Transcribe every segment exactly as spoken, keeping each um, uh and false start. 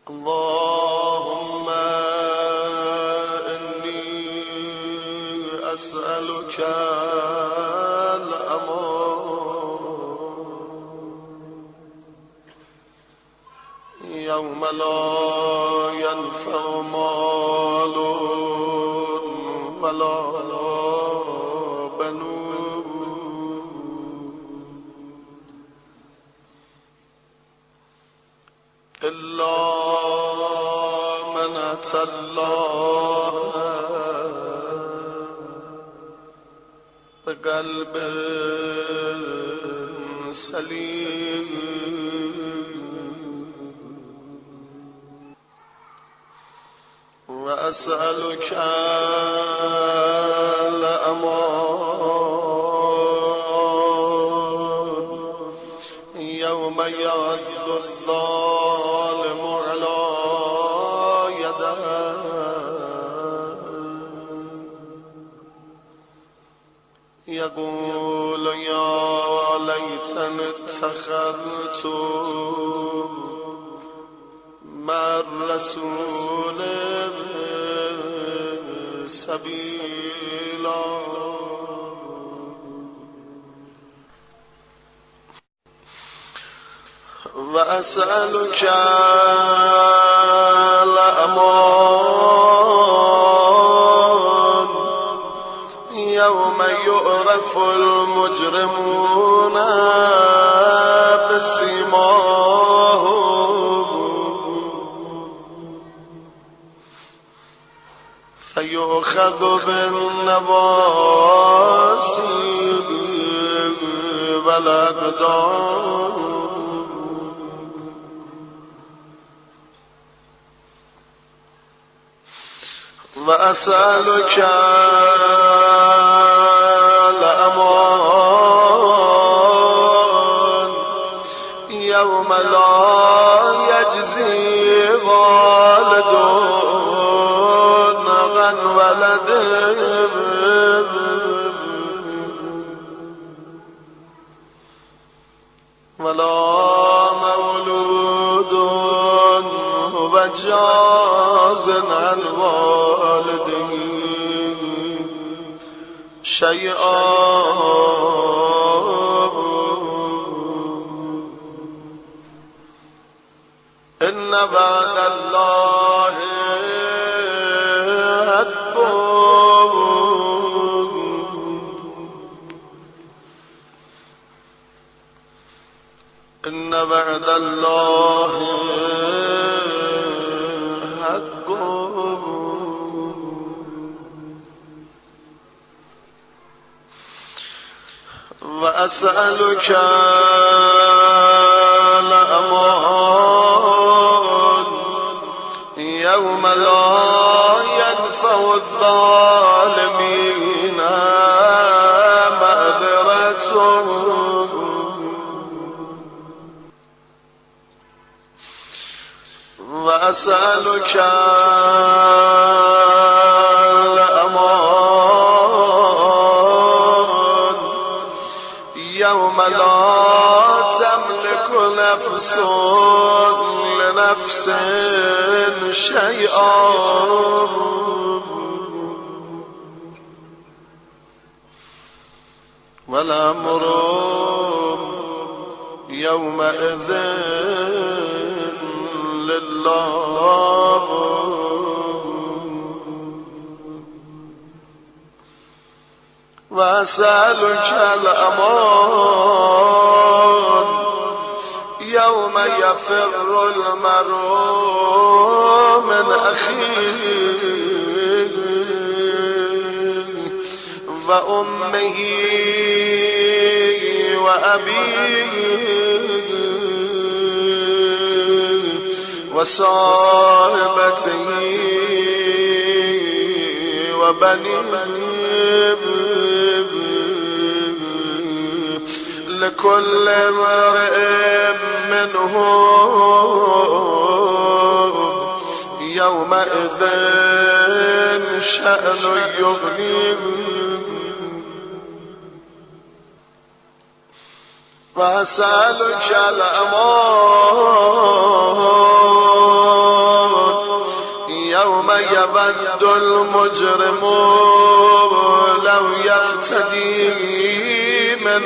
اللهم إني أسألك الأمان يوم لا ينفع مال ولا إلا من أتى الله بقلب سليم وأسألك الأمان يوم يعض الظالم على يديه يقول يا ليتني اتخذت مع الرسول سبيلا وأسألك الأمان يوم يعرف المجرمون بسيماهم فيؤخذ بالنواصي والأقدام وأسألك الأمان يوم لا يجزي والد عن ولده ولا مولود هو جاز عن والده شيئا إن بعد الله أكبر إن بعد الله أكبر وأسألك الأمان يوم لا ينفع الظالمين معذرتهم وأسألك الأمان يوم لا تملك نفس لنفس شيئا والأمر يومئذ لله وأسألك الأمان يوم يفر المرء من أخيه وأمه وأبيه وصاحبته وبنيه لكل امرئ منهم يومئذ شأن يغنيه وأسألك الأمان يود المجرم لو يفتدي من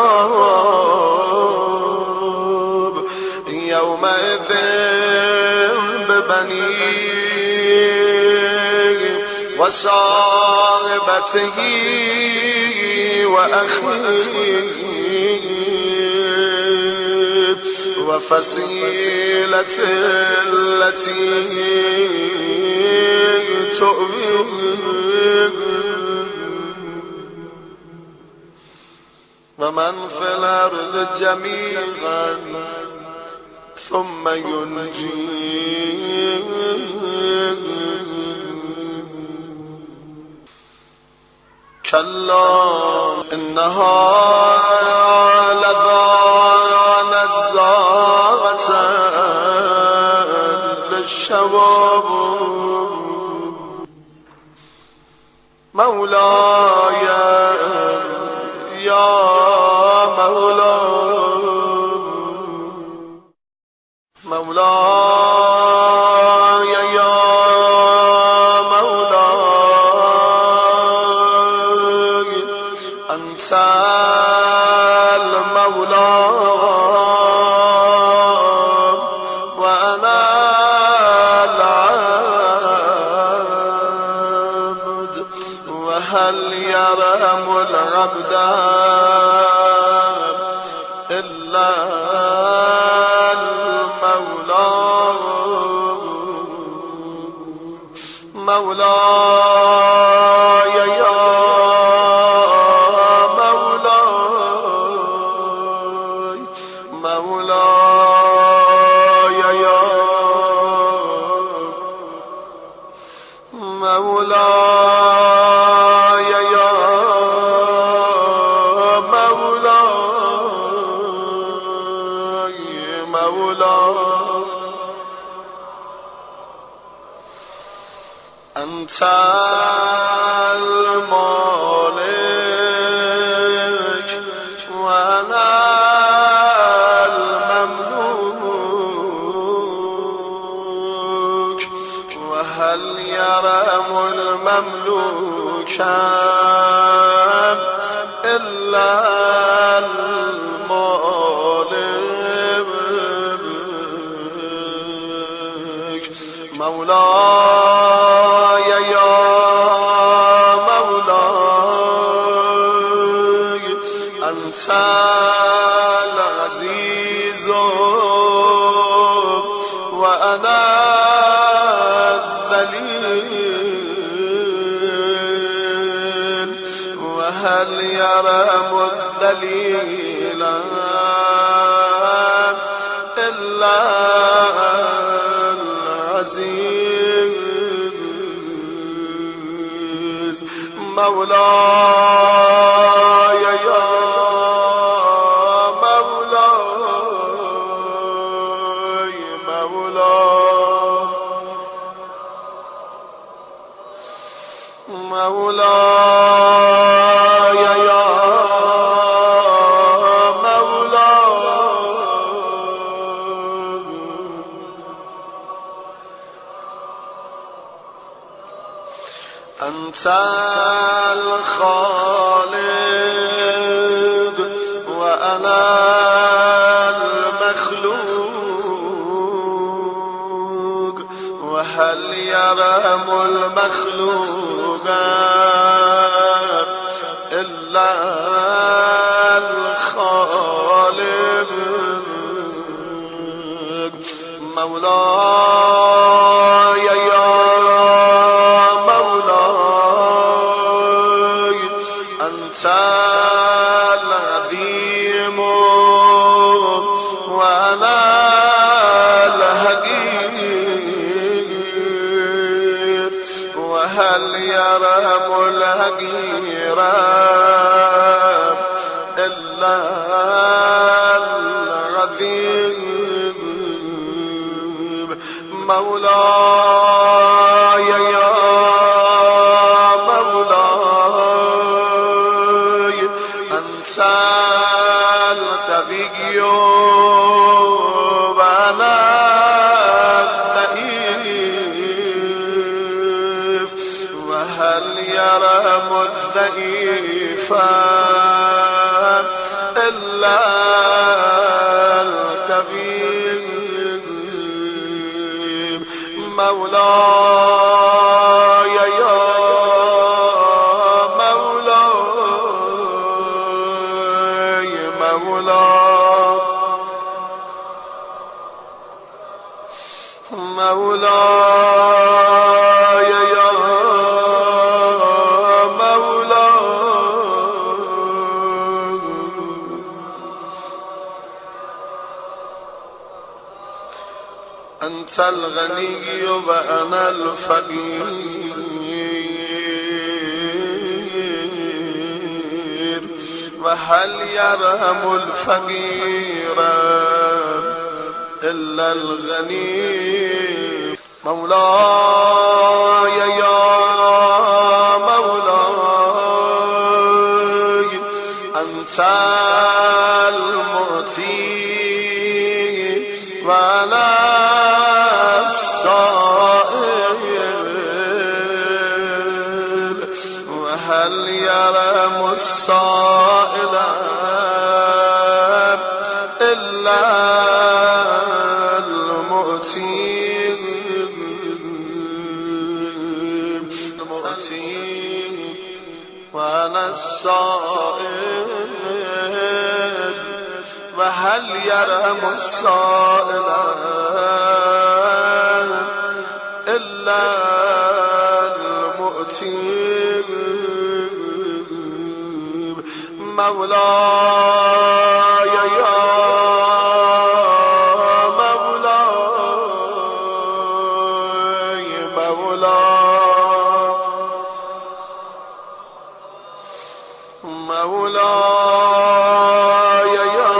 عذاب يومئذ ببنيه وصاحبته وأخيه وفصيلة التي تؤويه ومن في الأرض جميعا ثم ينجيه كلا إنها لظى نزاغة للشواب مولاي يا مولاي مولاي يا مولاي أنت المولى وأنا العبد وهل يرحم العبد إلا المولى مولاي يا مولاي مولاي يا مولاي يا مولاي مولاي أنت المالك وأنا المملوك وهل يرحم المملوك إلا المالك مولاي يا مولاي أنت العزيز وأنا الذليل وهل يرحم الذليل إلا العزيز مولاي يا مولاي مولاي مولاي يا مولاي أنت الخالق وأنا المخلوق وهل يرحم المخلوق إلا الخالق مولاي يا مولاي أنت العظيم وأنا الحقير وهل يرحم الحقير إلا العظيم مولاي يا مولاي أنت القوي وأنا الضعيف ضعيفا إلا القوي مولاي يا مولاي مولاي مولاي يا مولاي أنت الغني وأنا الفقير وهل يرحم الفقير إلا الغني مولاي يا مولاي أنت المعطي وأنا السائل وهل يرحم السائل إلا وأنا السائل وهل يرحم السائل إلا المؤتي مولاي يا مولاي مولاي يا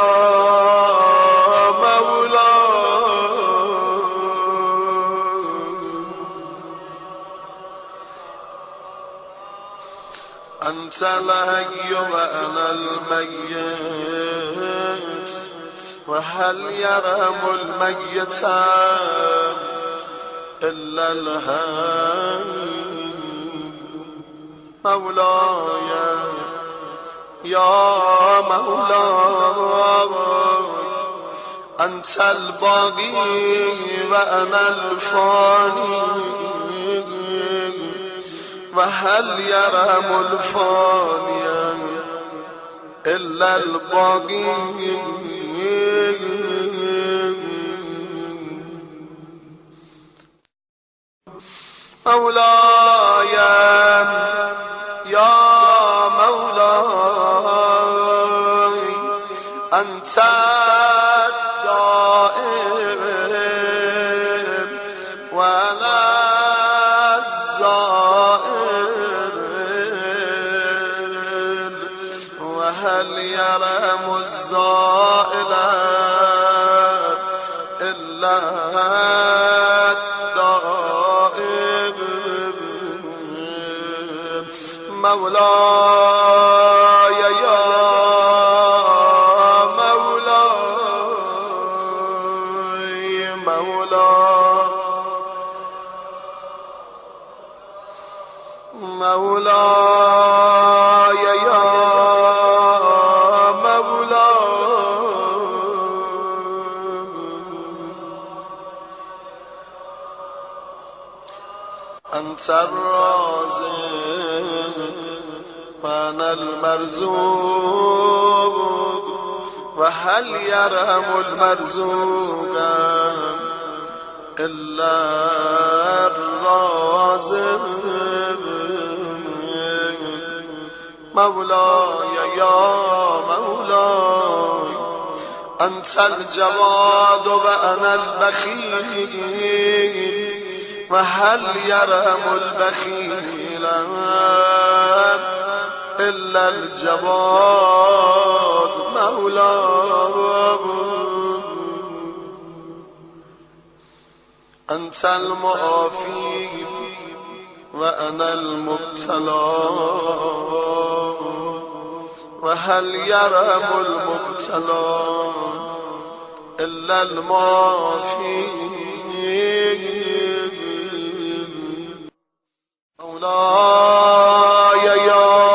مولاي أنت الحي وأنا الميت وهل يرحم الميت إلا الحي مولاي يا مولاي أنت الباقي وأنا الفاني وهل يرحم الفاني إلا الباقي مولاي يا مولاي أنت الدائم وأنا الزائر وهل يرحم الزائل إلا الدائم مولاي يا مولاي مولاي مولاي يا مولاي أنت الرازق وأنا المرزوق وهل يرحم المرزوق إلا الرازق مولاي يا مولاي أنت الجواد وأنا البخيل وهل يرحم البخيل إلا الجواد مولاي أنت المعافي وأنا المبتلى وهل يرحم المبتلى إلا المعافي مولاي يا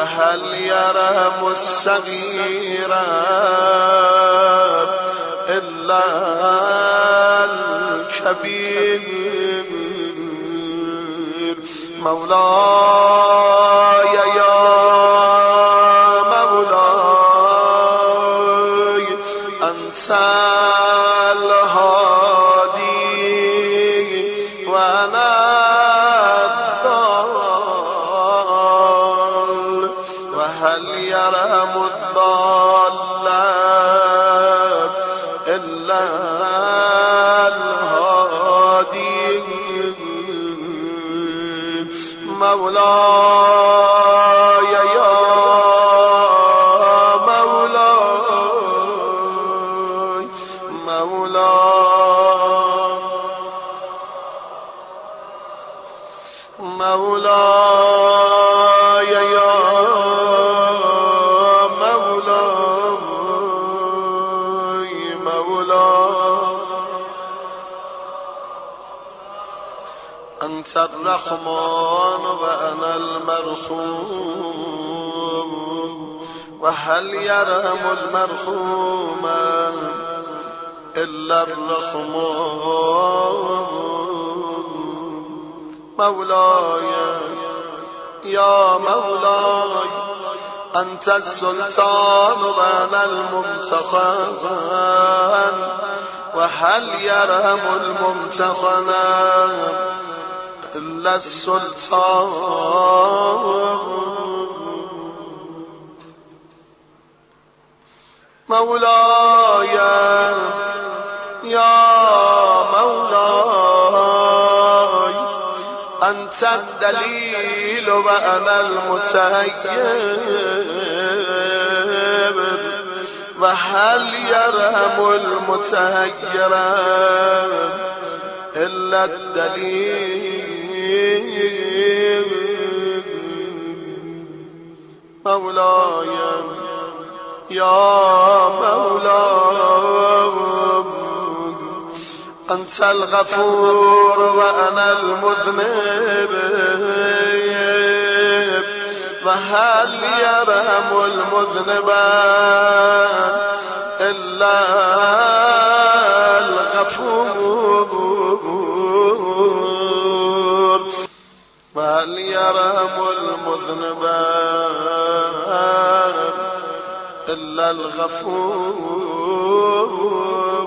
وهل يرهم الصغير إلا الكبير مولاي يا مولاي أنت الهادي وأنا الضال وهل يرهم الضال إلا الهادي مولاي يا مولاي مولاي مولاي يا مولاي مولاي أنت الرحمن وأنا المرحوم وهل يرحم المرحوم إلا الرحمن مولاي يا مولاي أنت السلطان وأنا الممتحن وهل يرحم الممتحن إلا السلطان مولاي يا مولاي أنت الدليل وأنا المتهيب وهل يرهم المتهير إلا الدليل مولاي يا مولاي أنت الغفور وأنا المذنب وهل يرحم المذنب إلا الغفور وهل يرحم المذنب إلا الغفور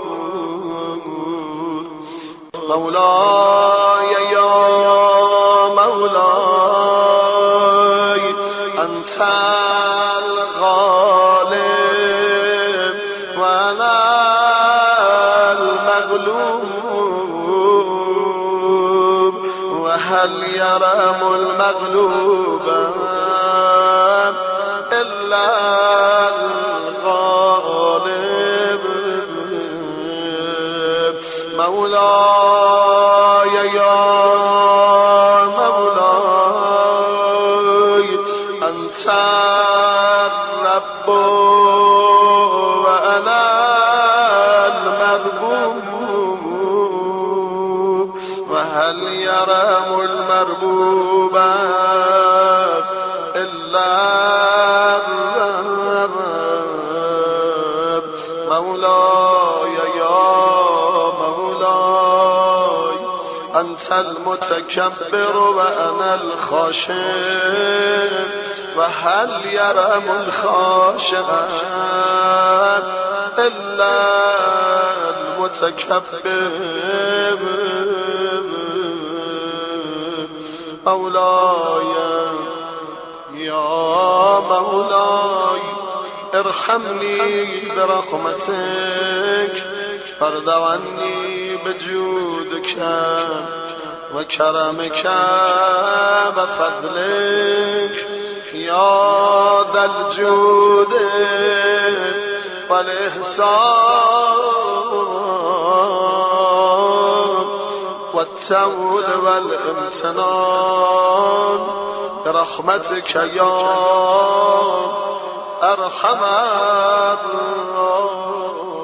مولاي يا مولاي أنت الغالب وأنا المغلوب وهل يرحم المغلوب إلا الغالب مولاي يا مولاي أنت الرب وأنا المربوب وهل يرحم المربوب إلا الرب مولاي يا مولاي أنت المتكبر وأنا الخاشع وهل يرحم الخاشع إلا المتكبر مولاي يا مولاي ارحمني برحمتك وارض عني بجودك وكرمك بفضلك يا ذا الجود والإحسان والتول والامتنان برحمتك يا أرحم الراحمين